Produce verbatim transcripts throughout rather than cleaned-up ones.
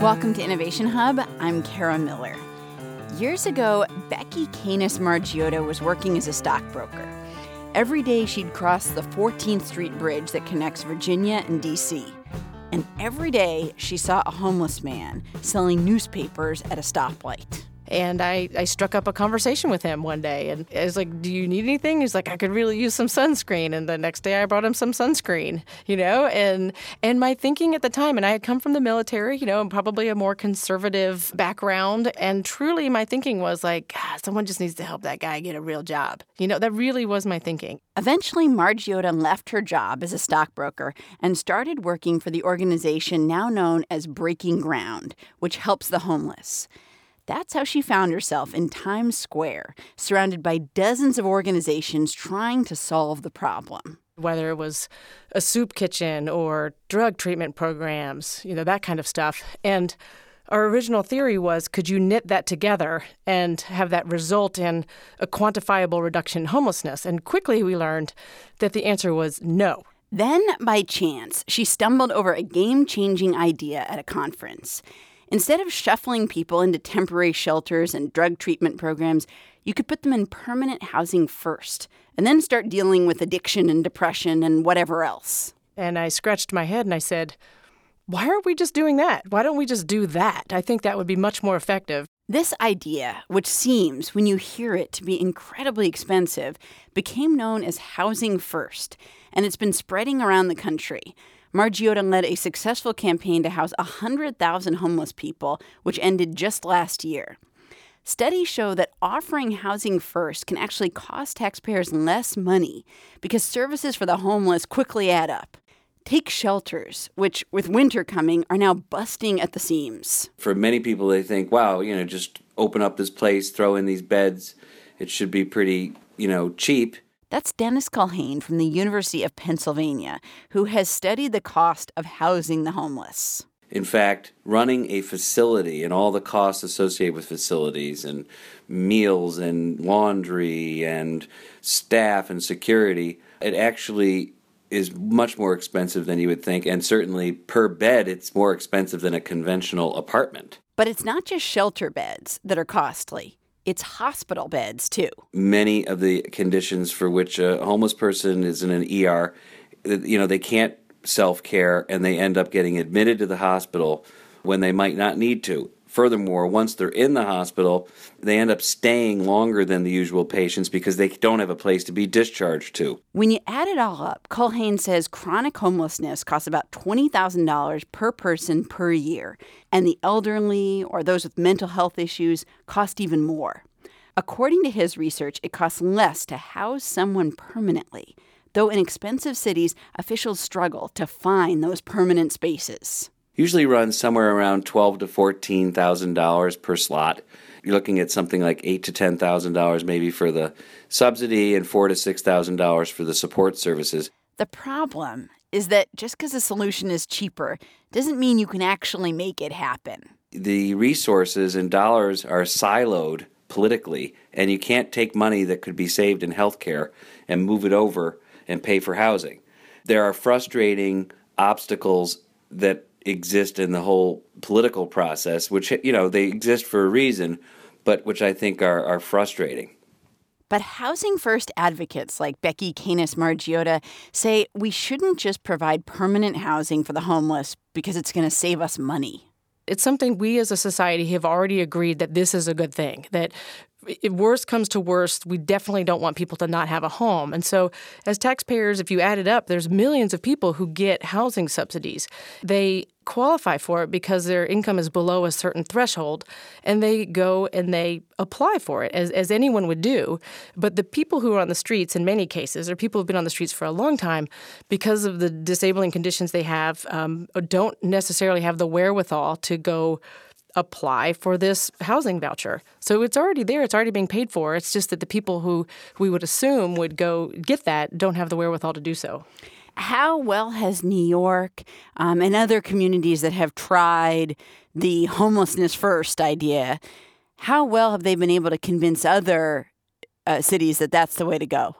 Welcome to Innovation Hub. I'm Kara Miller. Years ago, Becky Canis Margiotta was working as a stockbroker. Every day she'd cross the fourteenth Street Bridge that connects Virginia and D C. And every day she saw a homeless man selling newspapers at a stoplight. And I, I struck up a conversation with him one day. And I was like, do you need anything? He's like, I could really use some sunscreen. And the next day I brought him some sunscreen, you know. And and my thinking at the time, and I had come from the military, you know, and probably a more conservative background. And truly my thinking was like, God, someone just needs to help that guy get a real job. You know, that really was my thinking. Eventually, Margiotta left her job as a stockbroker and started working for the organization now known as Breaking Ground, which helps the homeless. That's how she found herself in Times Square, surrounded by dozens of organizations trying to solve the problem. Whether it was a soup kitchen or drug treatment programs, you know, that kind of stuff. And our original theory was, could you knit that together and have that result in a quantifiable reduction in homelessness? And quickly we learned that the answer was no. Then, by chance, she stumbled over a game-changing idea at a conference. Instead of shuffling people into temporary shelters and drug treatment programs, you could put them in permanent housing first, and then start dealing with addiction and depression and whatever else. And I scratched my head and I said, why aren't we just doing that? Why don't we just do that? I think that would be much more effective. This idea, which seems, when you hear it, to be incredibly expensive, became known as Housing First, and it's been spreading around the country. Margiotta led a successful campaign to house one hundred thousand homeless people, which ended just last year. Studies show that offering Housing First can actually cost taxpayers less money because services for the homeless quickly add up. Take shelters, which, with winter coming, are now busting at the seams. For many people, they think, wow, you know, just open up this place, throw in these beds. It should be pretty, you know, cheap. That's Dennis Culhane from the University of Pennsylvania, who has studied the cost of housing the homeless. In fact, running a facility and all the costs associated with facilities and meals and laundry and staff and security, it actually is much more expensive than you would think. And certainly per bed, it's more expensive than a conventional apartment. But it's not just shelter beds that are costly. It's hospital beds, too. Many of the conditions for which a homeless person is in an E R, you know, they can't self-care and they end up getting admitted to the hospital when they might not need to. Furthermore, once they're in the hospital, they end up staying longer than the usual patients because they don't have a place to be discharged to. When you add it all up, Culhane says chronic homelessness costs about twenty thousand dollars per person per year, and the elderly or those with mental health issues cost even more. According to his research, it costs less to house someone permanently, though in expensive cities, officials struggle to find those permanent spaces. Usually runs somewhere around twelve thousand to fourteen thousand dollars per slot. You're looking at something like eight thousand to ten thousand dollars maybe for the subsidy and four thousand to six thousand dollars for the support services. The problem is that just because a solution is cheaper doesn't mean you can actually make it happen. The resources and dollars are siloed politically, and you can't take money that could be saved in healthcare and move it over and pay for housing. There are frustrating obstacles that exist in the whole political process, which, you know, they exist for a reason, but which I think are, are frustrating. But Housing First advocates like Becky Canis Margiotta say we shouldn't just provide permanent housing for the homeless because it's going to save us money. It's something we as a society have already agreed that this is a good thing, that if worst comes to worst, we definitely don't want people to not have a home. And so as taxpayers, if you add it up, there's millions of people who get housing subsidies. They qualify for it because their income is below a certain threshold, and they go and they apply for it, as, as anyone would do. But the people who are on the streets, in many cases, are people who have been on the streets for a long time because of the disabling conditions they have, um, don't necessarily have the wherewithal to go apply for this housing voucher. So it's already there. It's already being paid for. It's just that the people who we would assume would go get that don't have the wherewithal to do so. How well has New York um, and other communities that have tried the homelessness first idea, how well have they been able to convince other uh, cities that that's the way to go?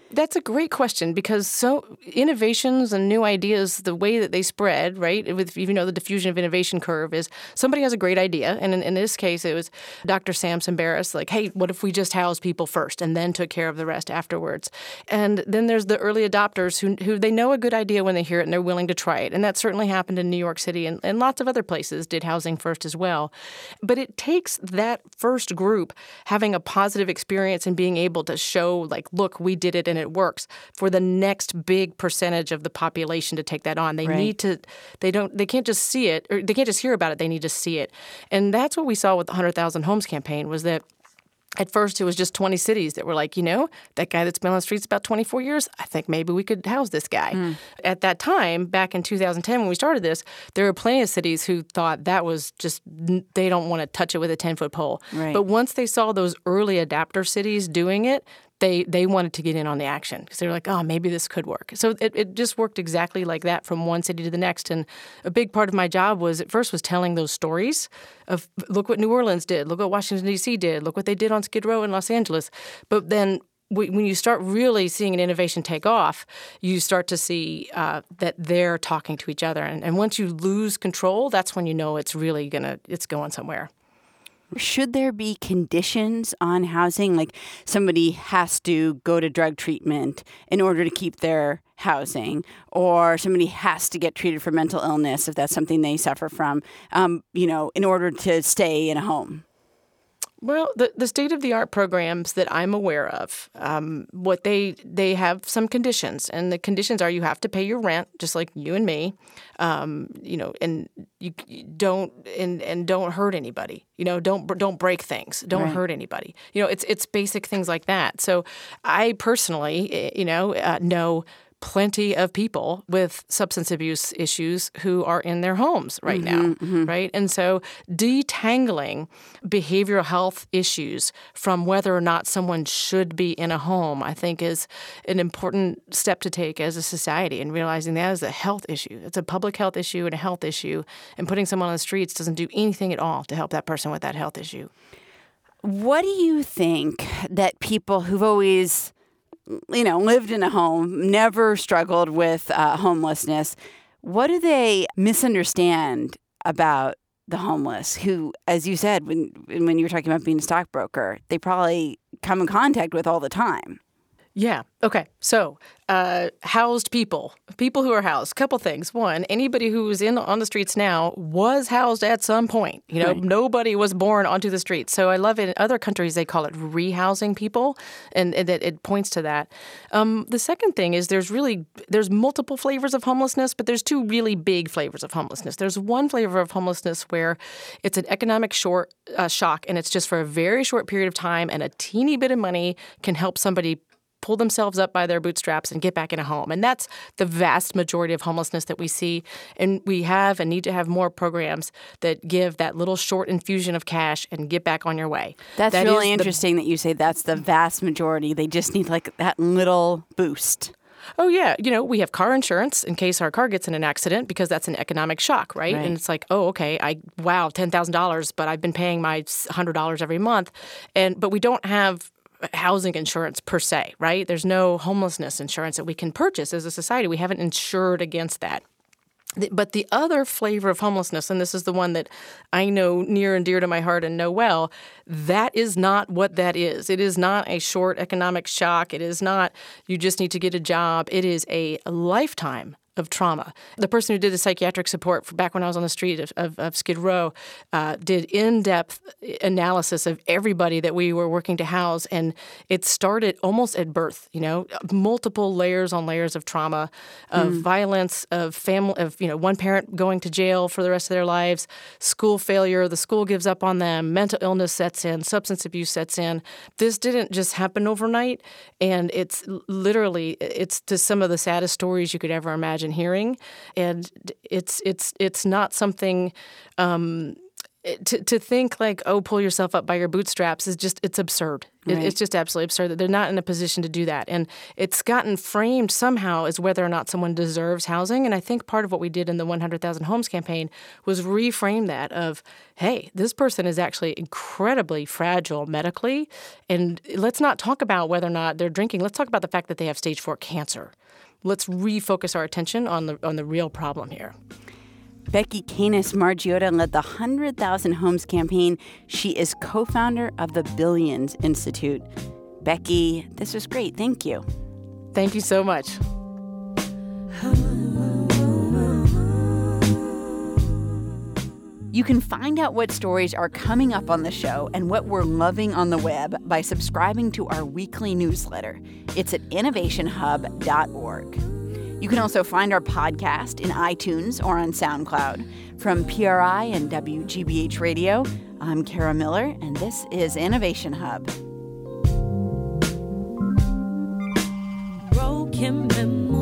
That's a great question because so innovations and new ideas, the way that they spread, right, with, you know, the diffusion of innovation curve is somebody has a great idea. And in, in this case, it was Doctor Samson Barris, like, hey, what if we just house people first and then took care of the rest afterwards? And then there's the early adopters who, who they know a good idea when they hear it and they're willing to try it. And that certainly happened in New York City and, and lots of other places did housing first as well. But it takes that first group having a positive experience and being able to show, like, look, we did it and it works for the next big percentage of the population to take that on. They right. need to, they don't, they can't just see it, or they can't just hear about it, they need to see it. And that's what we saw with the one hundred thousand Homes campaign was that at first, it was just twenty cities that were like, you know, that guy that's been on the streets about twenty-four years, I think maybe we could house this guy. Mm. At that time, back in two thousand ten when we started this, there were plenty of cities who thought that was just, they don't want to touch it with a ten-foot pole. Right. But once they saw those early adapter cities doing it, they they wanted to get in on the action because they were like, oh, maybe this could work. So it, it just worked exactly like that from one city to the next. And a big part of my job was at first was telling those stories of look what New Orleans did, look what Washington, D C did, look what they did on Skid Row in Los Angeles. But then when you start really seeing an innovation take off, you start to see uh, that they're talking to each other. And, and once you lose control, that's when you know it's really gonna it's going somewhere. Should there be conditions on housing? Like somebody has to go to drug treatment in order to keep their housing, or somebody has to get treated for mental illness if that's something they suffer from, um, you know, in order to stay in a home? Well, the, the state-of-the-art programs that I'm aware of, um, what they they have some conditions, and the conditions are you have to pay your rent, just like you and me, um, you know, and you, you don't and, and don't hurt anybody, you know, don't don't break things, don't right. hurt anybody, you know, it's it's basic things like that. So I personally, you know, uh, know plenty of people with substance abuse issues who are in their homes right mm-hmm, now, mm-hmm. right? And so detangling behavioral health issues from whether or not someone should be in a home, I think is an important step to take as a society, and realizing that is a health issue. It's a public health issue and a health issue, and putting someone on the streets doesn't do anything at all to help that person with that health issue. What do you think that people who've always you know, lived in a home, never struggled with uh, homelessness, what do they misunderstand about the homeless who, as you said, when when you were talking about being a stockbroker, they probably come in contact with all the time? Yeah. Okay. So uh, housed people, people who are housed, couple things. One, anybody who is in on the streets now was housed at some point. You know, right. Nobody was born onto the streets. So I love it. In other countries, they call it rehousing people, and, and it, it points to that. Um, the second thing is there's really, there's multiple flavors of homelessness, but there's two really big flavors of homelessness. There's one flavor of homelessness where it's an economic short uh, shock, and it's just for a very short period of time, and a teeny bit of money can help somebody pull themselves up by their bootstraps and get back in a home. And that's the vast majority of homelessness that we see. And we have and need to have more programs that give that little short infusion of cash and get back on your way. That's that really the, interesting that you say that's the vast majority. They just need like that little boost. Oh, yeah. You know, we have car insurance in case our car gets in an accident because that's an economic shock, right? right. And it's like, oh, okay, I wow, ten thousand dollars, but I've been paying my one hundred dollars every month. And but we don't have housing insurance per se, right? There's no homelessness insurance that we can purchase as a society. We haven't insured against that. But the other flavor of homelessness, and this is the one that I know near and dear to my heart and know well, that is not what that is. It is not a short economic shock. It is not you just need to get a job. It is a lifetime of trauma. The person who did the psychiatric support for back when I was on the street of, of, of Skid Row uh, did in-depth analysis of everybody that we were working to house, and it started almost at birth. You know, multiple layers on layers of trauma, of mm. violence, of family, of you know, one parent going to jail for the rest of their lives, school failure, the school gives up on them, mental illness sets in, substance abuse sets in. This didn't just happen overnight, and it's literally it's to some of the saddest stories you could ever imagine hearing, and it's it's it's not something um, to to think like, oh, pull yourself up by your bootstraps is just, it's absurd. Right. It, it's just absolutely absurd that they're not in a position to do that. And it's gotten framed somehow as whether or not someone deserves housing. And I think part of what we did in the one hundred thousand Homes campaign was reframe that of, hey, this person is actually incredibly fragile medically. And let's not talk about whether or not they're drinking. Let's talk about the fact that they have stage four cancer. Let's refocus our attention on the on the real problem here. Becky Canis-Margiotta led the one hundred thousand Homes campaign. She is co-founder of the Billions Institute. Becky, this was great. Thank you. Thank you so much. You can find out what stories are coming up on the show and what we're loving on the web by subscribing to our weekly newsletter. It's at innovation hub dot org. You can also find our podcast in iTunes or on SoundCloud. From P R I and W G B H Radio, I'm Kara Miller, and this is Innovation Hub. Broken memories.